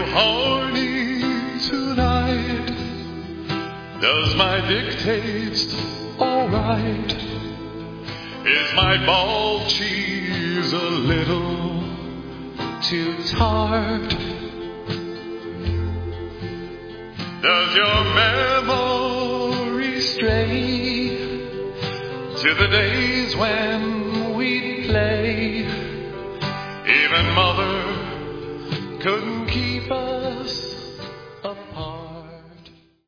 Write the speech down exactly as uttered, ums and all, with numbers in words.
horny tonight? Does my dick taste alright? Is my ball cheese a little too tart? Does your memory stray to the days when we'd play? Even mother couldn't keep us